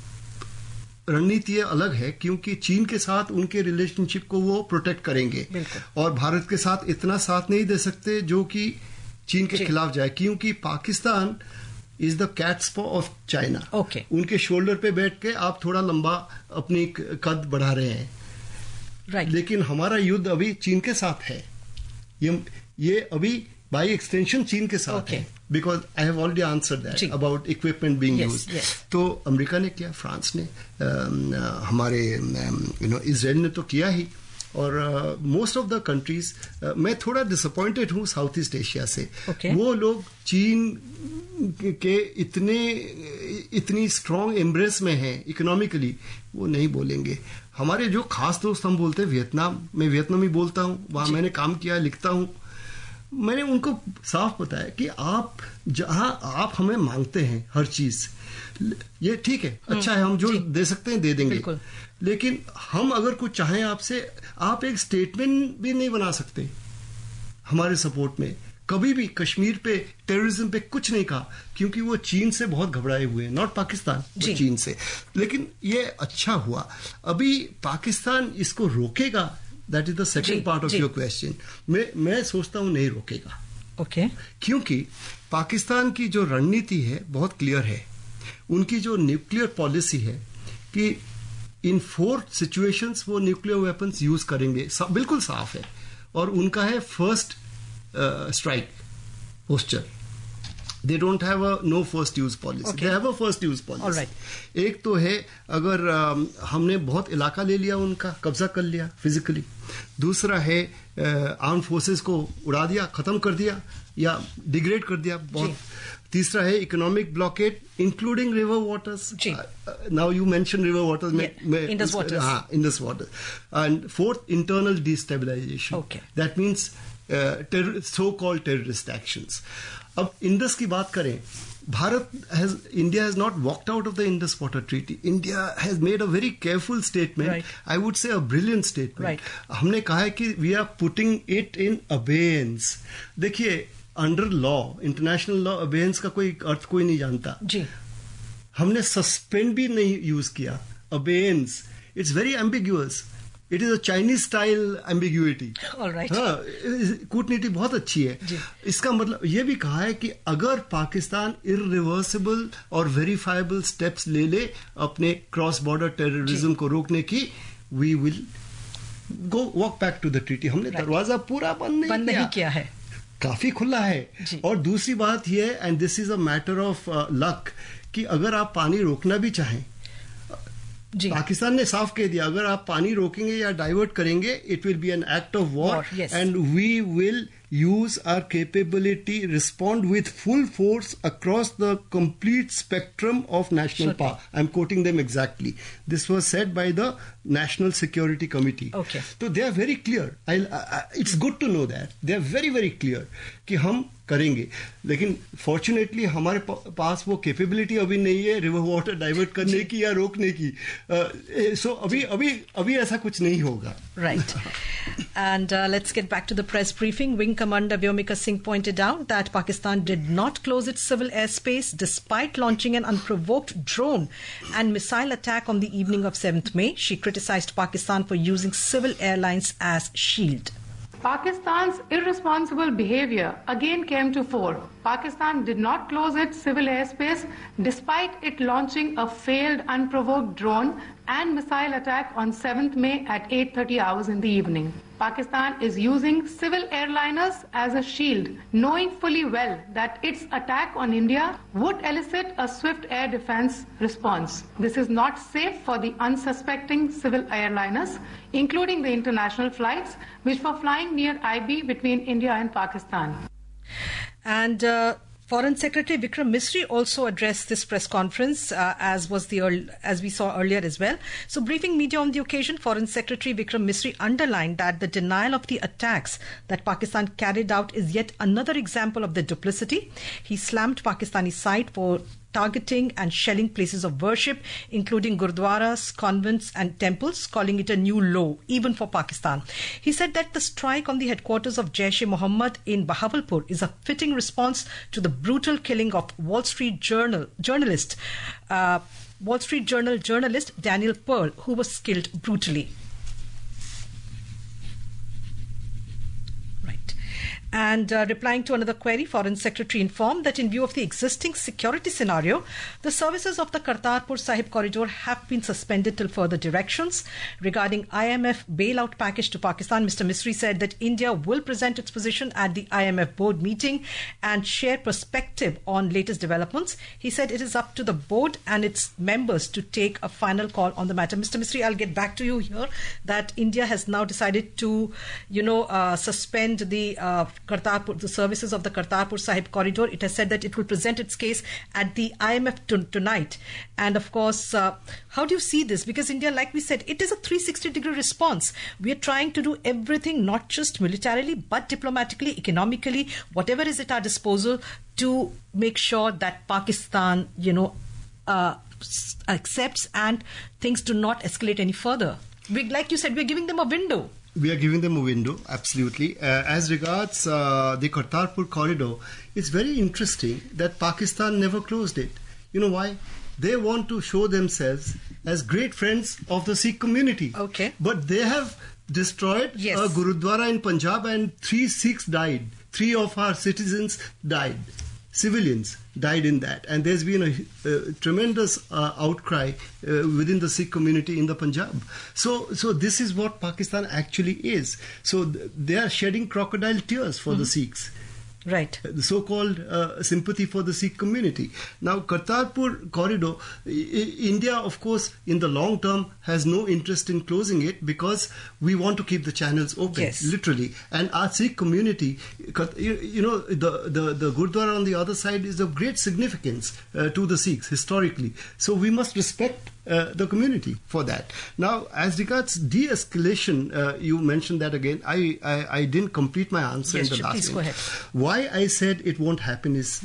Speaker 6: रणनीति अलग है, क्योंकि चीन के साथ उनके रिलेशनशिप को वो प्रोटेक्ट करेंगे, और भारत के साथ इतना साथ नहीं दे सकते जो कि चीन के खिलाफ जाए, क्योंकि Pakistan is the cat's paw of China. उनके शोल्डर पे बैठ के आप थोड़ा लंबा अपनी कद बढ़ा रहे हैं.
Speaker 3: Right.
Speaker 6: लेकिन हमारा युद्ध अभी चीन के साथ है, ये ये अभी बाई एक्सटेंशन चीन के साथ okay. है, because I have already answered that about equipment being used. तो अमेरिका ने किया, फ्रांस ने, uh, हमारे यू नो इजराइल ने तो किया ही, और मोस्ट ऑफ द कंट्रीज. मैं थोड़ा डिसअपॉइंटेड हूँ साउथ ईस्ट एशिया से.
Speaker 3: okay.
Speaker 6: वो लोग चीन के इतने इतनी स्ट्रॉन्ग एम्ब्रेस में हैं इकोनॉमिकली, वो नहीं बोलेंगे. हमारे जो खास दोस्त हम बोलते हैं वियतनाम, मैं वियतनामी बोलता हूँ, वहां मैंने काम किया, लिखता हूँ. मैंने उनको साफ बताया कि आप जहां आप हमें मांगते हैं हर चीज, ये ठीक है, अच्छा है, हम जो दे सकते हैं दे देंगे, लेकिन हम अगर कुछ चाहें आपसे, आप एक स्टेटमेंट भी नहीं बना सकते हमारे सपोर्ट में. कभी भी कश्मीर पे, टेररिज्म पे कुछ नहीं कहा, क्योंकि वो चीन से बहुत घबराए हुए हैं, नॉट पाकिस्तान, चीन से. लेकिन ये अच्छा हुआ. अभी पाकिस्तान इसको रोकेगा, that is the second part of your question. मैं मैं सोचता हूं नहीं रोकेगा.
Speaker 3: Okay okay.
Speaker 6: क्योंकि पाकिस्तान की जो रणनीति है बहुत क्लियर है. उनकी जो न्यूक्लियर पॉलिसी है कि इन फोर सिचुएशंस वो न्यूक्लियर वेपन्स यूज करेंगे, बिल्कुल साफ है. और उनका है first strike posture. They don't have a no first use policy, they have a first use policy. एक तो है, अगर uh, हमने बहुत इलाका ले लिया, उनका कब्जा कर लिया फिजिकली, दूसरा है आर्म फोर्सेस को उड़ा दिया, खत्म कर दिया या डिग्रेड कर दिया बहुत. तीसरा है economic blockade including river waters. Now you mention river waters,
Speaker 3: Indus waters.
Speaker 6: हाँ, Indus water. And fourth, internal destabilisation. That means so called terrorist actions. अब इंडस की बात करें, Bharat has, India has not walked out of the Indus Water Treaty. India has made a very careful statement. Right. I would say a brilliant statement. Right. हमने कहा है कि we are putting it in abeyance. देखिए, under law, international law, abeyance का कोई अर्थ कोई नहीं जानता. जी. हमने suspend भी नहीं use किया. Abeyance. It's very ambiguous. It is a Chinese style ambiguity.
Speaker 3: All right.
Speaker 6: हाँ, कूटनीति बहुत अच्छी है. इसका मतलब ये भी कहा है कि अगर पाकिस्तान irreversible और verifiable steps ले ले अपने क्रॉस बॉर्डर टेररिज्म को रोकने की, we will go walk back to the treaty. हमने right. दरवाजा पूरा बंद नहीं
Speaker 3: बंद नहीं किया है,
Speaker 6: काफी खुला है. और दूसरी बात ये, and this is a matter of luck, कि अगर आप पानी रोकना भी चाहें, पाकिस्तान ने साफ कह दिया अगर आप पानी रोकेंगे या डाइवर्ट करेंगे, it will be an act of war and we will use our capability, respond with full force across the complete spectrum of national okay. power. I'm quoting them exactly. This was said by the National Security Committee.
Speaker 3: Okay.
Speaker 6: So they are very clear. I'll, I, it's good to know that. They are very, very clear कि हम करेंगे. लेकिन fortunately हमारे पास वो capability अभी नहीं है river water divert करने की या रोकने की. uh, so अभी अभी अभी ऐसा कुछ नहीं होगा.
Speaker 3: Right. And uh, let's get back to the press briefing. Wing Commander Vyomika Singh pointed out that Pakistan did not close its civil airspace despite launching an unprovoked drone and missile attack on the evening of seventh May. She criticized Pakistan for using civil airlines as shield.
Speaker 7: Pakistan's irresponsible behavior again came to fore. Pakistan did not close its civil airspace despite it launching a failed unprovoked drone and missile attack on seventh May at eight thirty hours in the evening. Pakistan is using civil airliners as a shield, knowing fully well that its attack on India would elicit a swift air defense response. This is not safe for the unsuspecting civil airliners, including the international flights which were flying near I B between India and Pakistan.
Speaker 3: And uh, Foreign Secretary Vikram Misri also addressed this press conference, uh, as was the as we saw earlier as well. So, briefing media on the occasion, Foreign Secretary Vikram Misri underlined that the denial of the attacks that Pakistan carried out is yet another example of the duplicity. He slammed Pakistani side for targeting and shelling places of worship, including gurdwaras, convents and temples, calling it a new low, even for Pakistan. He said that the strike on the headquarters of Jaish-e-Mohammed in Bahawalpur is a fitting response to the brutal killing of Wall Street Journal journalist, uh, Wall Street Journal journalist Daniel Pearl, who was killed brutally. And uh, replying to another query, Foreign Secretary informed that in view of the existing security scenario, the services of the Kartarpur Sahib corridor have been suspended till further directions. Regarding I M F bailout package to Pakistan, Mister Misri said that India will present its position at the I M F board meeting and share perspective on latest developments. He said it is up to the board and its members to take a final call on the matter. Mister Misri, I'll get back to you here, that India has now decided to, you know, uh, suspend the uh, Kartarpur, the services of the Kartarpur Sahib corridor. It has said that it will present its case at the I M F t- tonight. And of course, uh, how do you see this? Because India, like we said, it is a three sixty degree response. We are trying to do everything, not just militarily, but diplomatically, economically, whatever is at our disposal to make sure that Pakistan, you know, uh, accepts and things do not escalate any further. We, like you said, we're giving them a window.
Speaker 6: We are giving them a window, absolutely. Uh, as regards uh, the Kartarpur corridor, it's very interesting that Pakistan never closed it. You know why? They want to show themselves as great friends of the Sikh community.
Speaker 3: Okay.
Speaker 6: But they have destroyed yes. a Gurudwara in Punjab and three Sikhs died. Three of our citizens died. Civilians died in that, and there's been a, a tremendous uh, outcry uh, within the Sikh community in the Punjab. So, so this is what Pakistan actually is. So th- they are shedding crocodile tears for mm-hmm. the Sikhs.
Speaker 3: Right.
Speaker 6: The so-called uh, sympathy for the Sikh community. Now, Kartarpur corridor, I- India, of course, in the long term, has no interest in closing it because we want to keep the channels open,
Speaker 3: Yes.
Speaker 6: literally. And our Sikh community, you, you know, the, the, the Gurdwara on the other side is of great significance uh, to the Sikhs historically. So we must respect uh, the community for that. Now, as regards de-escalation, uh, you mentioned that again. I, I, I didn't complete my answer
Speaker 3: Yes,
Speaker 6: in the
Speaker 3: sure,
Speaker 6: last
Speaker 3: please
Speaker 6: one.
Speaker 3: go ahead.
Speaker 6: Why I said it won't happen is,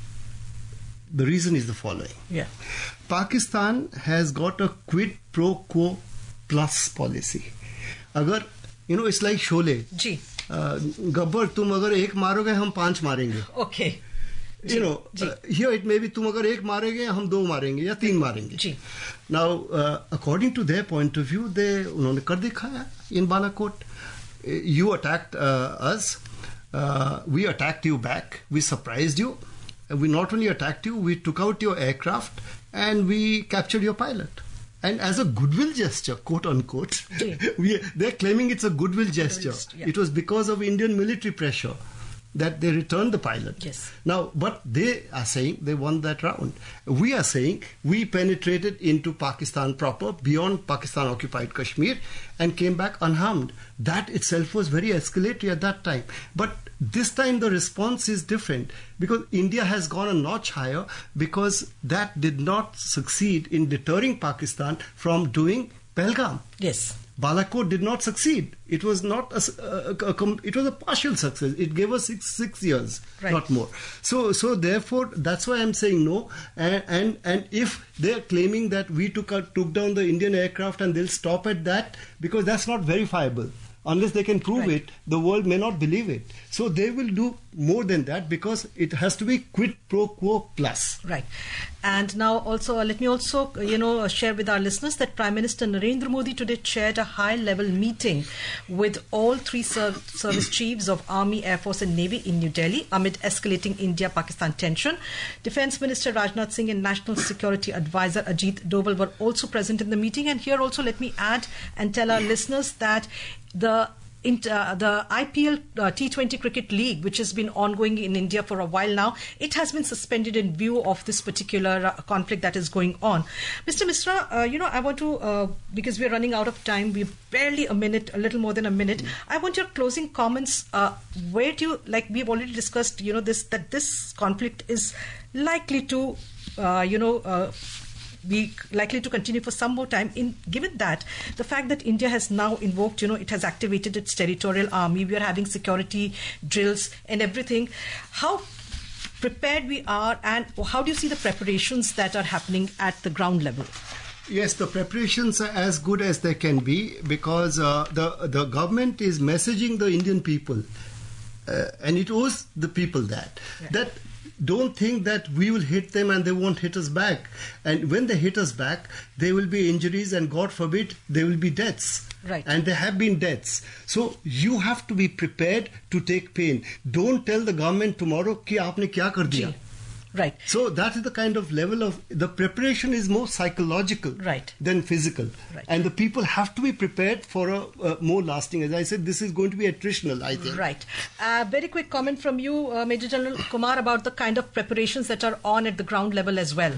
Speaker 6: the reason is the following.
Speaker 3: Yeah.
Speaker 6: Pakistan has got a quid pro quo plus policy. Agar, you know, it's like Sholay.
Speaker 3: Ji.
Speaker 6: Uh, Gabbar, तुम अगर एक मारोगे हम पांच मारेंगे.
Speaker 3: Okay.
Speaker 6: You know, uh, here it may be तुम अगर एक मारेंगे हम दो मारेंगे या तीन मारेंगे.
Speaker 3: जी.
Speaker 6: Now, uh, according to their point of view, they उन्होंने कर दिखाया in Balakot. Uh, You attacked uh, us. Uh, we attacked you back. We surprised you. And we not only attacked you, we took out your aircraft and we captured your pilot. And as a goodwill gesture, quote unquote, we, they're claiming it's a goodwill gesture.
Speaker 3: Yeah.
Speaker 6: It was because of Indian military pressure that they returned the pilot.
Speaker 3: Yes.
Speaker 6: Now, but they are saying they won that round. We are saying we penetrated into Pakistan proper, beyond Pakistan occupied Kashmir, and came back unharmed. That itself was very escalatory at that time. But this time the response is different because India has gone a notch higher because that did not succeed in deterring Pakistan from doing Pahalgam.
Speaker 3: Yes.
Speaker 6: Balakot did not succeed. It was not a, a, a, a it was a partial success. It gave us six six years,
Speaker 3: Right.
Speaker 6: not more. So so therefore that's why I'm saying no. And and, and if they're claiming that we took out, took down the Indian aircraft and they'll stop at that because that's not verifiable. Unless they can prove
Speaker 3: Right.
Speaker 6: it, the world may not believe it. So they will do more than that because it has to be quid pro quo plus.
Speaker 3: Right. And now also, uh, let me also, uh, you know, uh, share with our listeners that Prime Minister Narendra Modi today chaired a high-level meeting with all three ser- service chiefs of Army, Air Force and Navy in New Delhi amid escalating India-Pakistan tension. Defence Minister Rajnath Singh and National Security Advisor Ajit Doval were also present in the meeting. And here also, let me add and tell our listeners that the In, uh, the I P L uh, T twenty Cricket League, which has been ongoing in India for a while now, it has been suspended in view of this particular uh, conflict that is going on. Mister Misra, uh, you know, I want to, uh, because we're running out of time, we're barely a minute, a little more than a minute. I want your closing comments. Uh, where do you, like we've already discussed, you know, this that this conflict is likely to, uh, you know, uh, be likely to continue for some more time. In given that the fact that India has now invoked, you know, it has activated its territorial army, we are having security drills and everything. How prepared we are, and how do you see the preparations that are happening at the ground level?
Speaker 6: Yes, the preparations are as good as they can be because uh, the the government is messaging the Indian people, uh, and it owes the people that
Speaker 3: Yeah.
Speaker 6: that. Don't think that we will hit them and they won't hit us back. And when they hit us back, there will be injuries and God forbid, there will be deaths.
Speaker 3: Right.
Speaker 6: And there have been deaths. So you have to be prepared to take pain. Don't tell the government tomorrow कि आपने क्या कर दिया.
Speaker 3: Right.
Speaker 6: So that is the kind of level of the preparation is more psychological
Speaker 3: Right.
Speaker 6: than physical,
Speaker 3: Right.
Speaker 6: and the people have to be prepared for a, a more lasting. As I said, this is going to be attritional, I think.
Speaker 3: Right. Uh, very quick comment from you, uh, Major General Kumar, about the kind of preparations that are on at the ground level as well.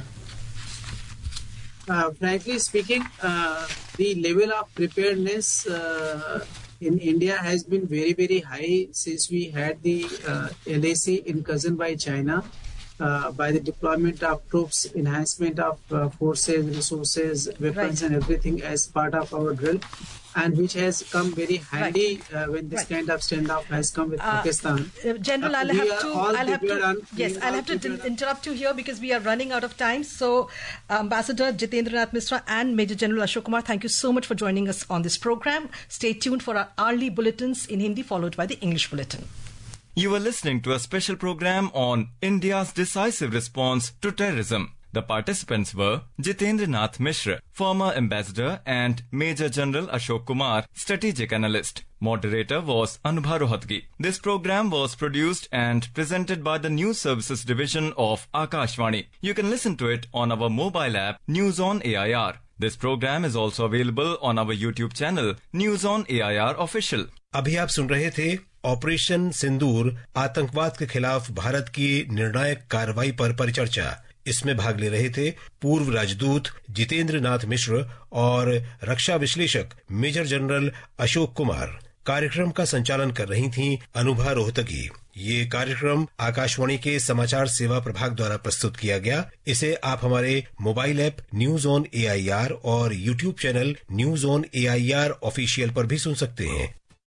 Speaker 5: Uh, frankly speaking, uh, the level of preparedness uh, in India has been very, very high since we had the uh, L A C in cousin by China, uh, by the deployment of troops, enhancement of uh, forces, resources, weapons,
Speaker 3: Right.
Speaker 5: and everything as part of our drill, and which has come very handy uh, when this
Speaker 3: Right.
Speaker 5: kind of standoff has come with
Speaker 3: Uh,
Speaker 5: Pakistan.
Speaker 3: Uh, General,
Speaker 5: Uh,
Speaker 3: I'll
Speaker 5: we
Speaker 3: have
Speaker 5: are
Speaker 3: to.
Speaker 5: all
Speaker 3: I'll have to.
Speaker 5: prepared on-
Speaker 3: Yes,
Speaker 5: we
Speaker 3: I'll
Speaker 5: all
Speaker 3: have to
Speaker 5: prepared
Speaker 3: d-
Speaker 5: on-
Speaker 3: interrupt you here because we are running out of time. So, Ambassador Jitendranath Misra and Major General Ashok Kumar, thank you so much for joining us on this program. Stay tuned for our hourly bulletins in Hindi, followed by the English bulletin.
Speaker 2: You are listening to a special program on India's decisive response to terrorism. The participants were Jitendra Nath Mishra, former ambassador, and Major General Ashok Kumar, strategic analyst. Moderator was Anubha Rohatgi. This program was produced and presented by the News Services Division of Akashvani. You can listen to it on our mobile app News on A I R. This program is also available on our YouTube channel News on A I R Official.
Speaker 1: अभी आप सुन रहे थे operation सिंदूर आतंकवाद के खिलाफ भारत की निर्णायक कार्रवाई पर परिचर्चा। इसमें भाग ले रहे थे पूर्व राजदूत जितेंद्र नाथ मिश्र और रक्षा विश्लेषक मेजर जनरल अशोक कुमार। कार्यक्रम का संचालन कर रही थीं अनुभा रोहतगी। ये कार्यक्रम आकाशवाणी के समाचार सेवा प्रभाग द्वारा प्रस्तुत किया गया। इसे आप हमारे mobile app news on A I R और YouTube channel news on A I R official पर भी सुन सकते हैं।